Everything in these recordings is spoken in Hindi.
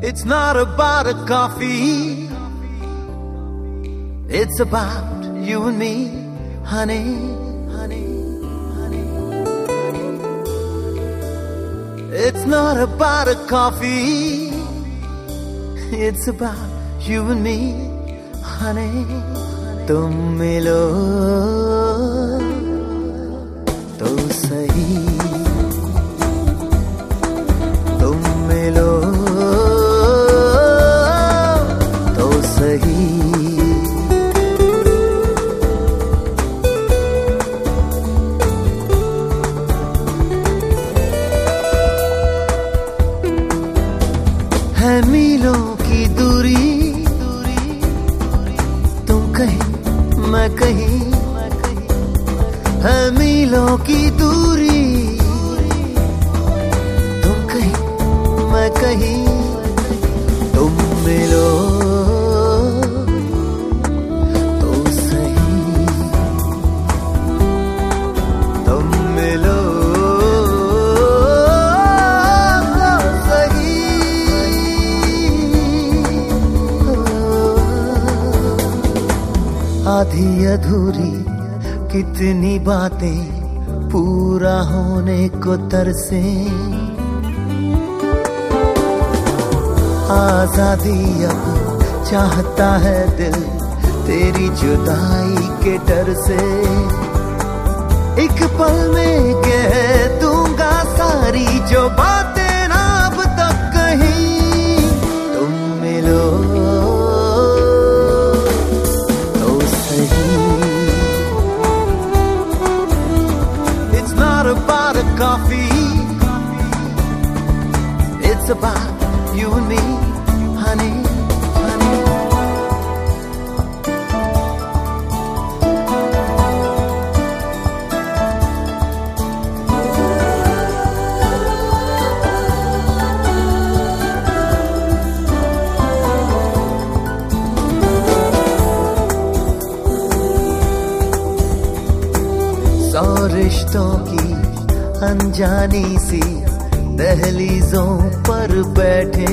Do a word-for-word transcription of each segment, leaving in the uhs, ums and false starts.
It's not about a coffee. It's about you and me, honey, honey, honey, honey. It's not about a coffee. It's about you and me, honey. तुम मिलो तो सही, तुम मिलो तो सही। है मीलों की दूरी, तुम कहीं मैं कहीं, है मीलों की दूरी, तुम कहीं मैं कहीं, तुम मिलो तो सही, तुम मिलो तो सही। आधी अधूरी कितनी बातें पूरा होने को तरसे, आजादी अब चाहता है दिल तेरी जुदाई के डर से। एक पल में कह दूंगा सारी जो बातें ना अब तक कहीं, तुम मिलो तो सही। It's not about a coffee. It's about you and me, honey, honey. सौ रिश्तों की अनजानी सी दहलीजों पर बैठे,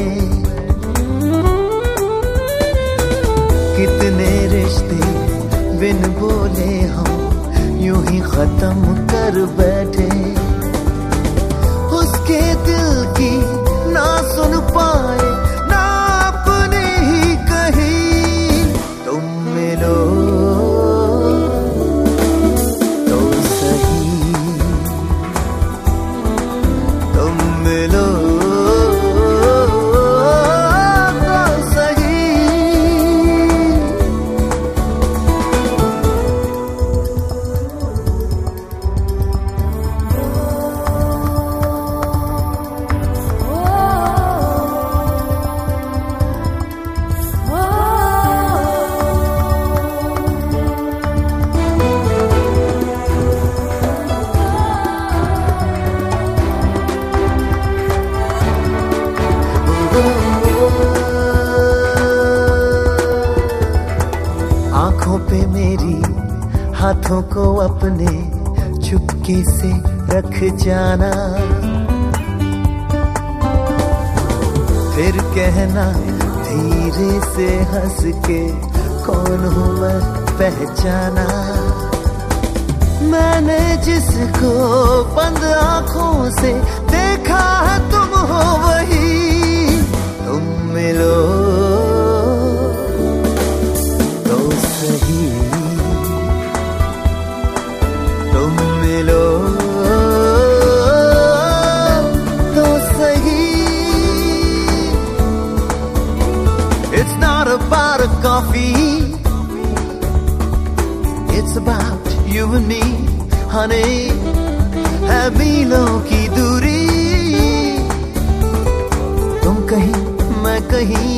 कितने रिश्ते बिन बोले हम यूं ही खत्म कर बैठे। उसके दिल की ना सुन पाए ना अपने ही कही, तुम मिलो तो सही, तुम मिलो तो सही। आंखों पे मेरी हाथों को अपने चुपके से रख जाना, फिर कहना धीरे से हंस के कौन हूँ मैं पहचाना। मैंने जिसको बंद आंखों से देखा है तुम हो वही, तुम मिलो तो सही, तुम मिलो तो सही। It's not about a coffee. It's about you and me, honey. है मीलों की दूरी, तुम कहीं मैं कहीं,